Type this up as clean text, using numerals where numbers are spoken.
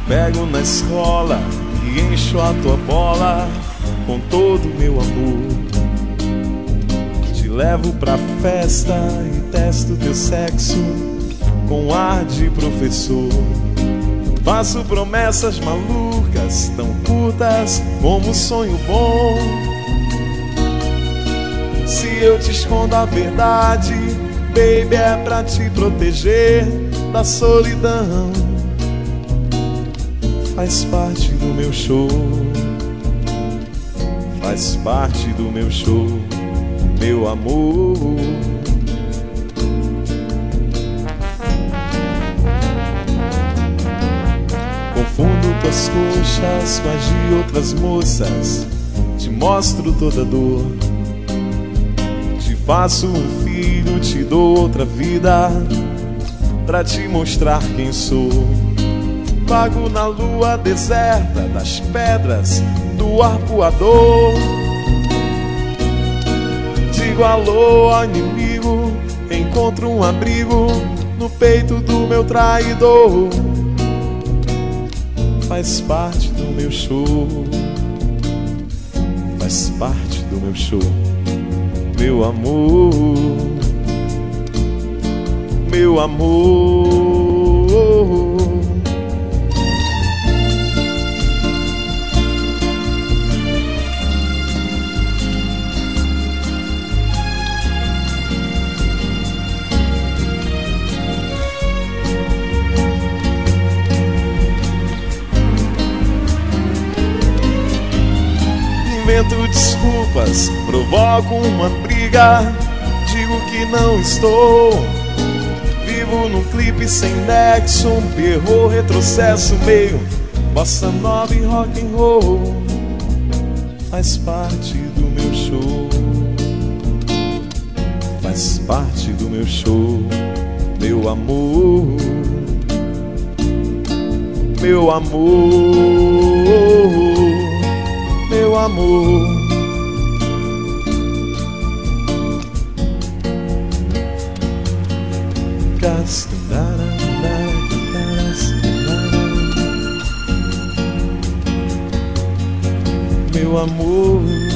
pego na escola e encho a tua bola com todo o meu amor. Te levo pra festa e testo teu sexo com ar de professor. Faço promessas malucas, tão curtas como um sonho bom. Se eu te escondo a verdade, baby, é pra te proteger da solidão. Faz parte do meu show, faz parte do meu show, meu amor. Confundo tuas coxas com as de outras moças, te mostro toda dor. Te faço um filho, te dou outra vida, pra te mostrar quem sou. Vago na lua deserta das pedras do arpoador. Digo alô ao inimigo, encontro um abrigo no peito do meu traidor. Faz parte do meu show, faz parte do meu show, meu amor, meu amor. Invento desculpas, provoco uma briga, digo que não estou. Vivo num clipe sem nexo, um perro, retrocesso meio bossa nova e rock and roll. Faz parte do meu show, faz parte do meu show, meu amor, meu amor, meu amor. Meu amor.